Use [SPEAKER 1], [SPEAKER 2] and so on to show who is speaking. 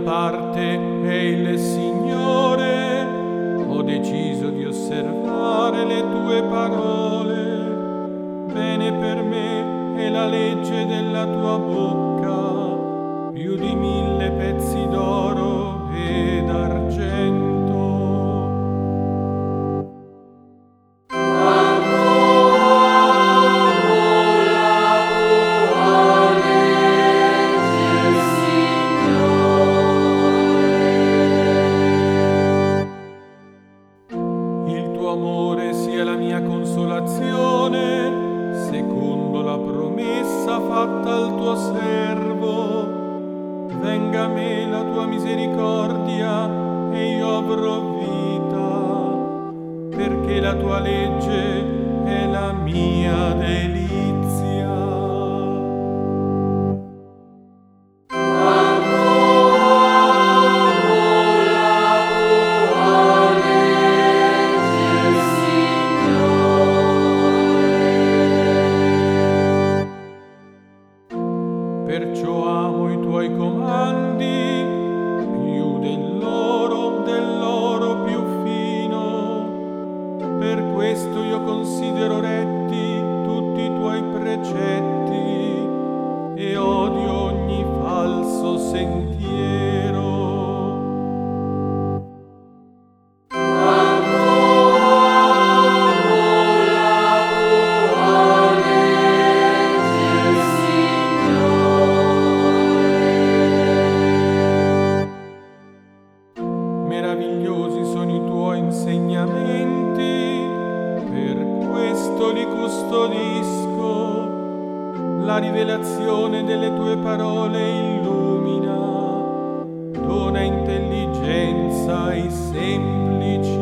[SPEAKER 1] parte è il Signore, ho deciso di osservare le tue parole. Bene per me è la legge della tua bocca, più di 1000 pezzi d'oro ed argento. Il tuo amore sia la mia consolazione, secondo la promessa fatta al tuo servo. Venga a me la tua misericordia e io avrò vita, perché la tua legge è la mia delizia. Perciò amo i tuoi comandi più dell'oro più fino. Per questo io considero retti tutti i tuoi precetti e odio ogni falso sentiero. Meravigliosi sono i tuoi insegnamenti, per questo li custodisco. La rivelazione delle tue parole illumina, dona intelligenza ai semplici.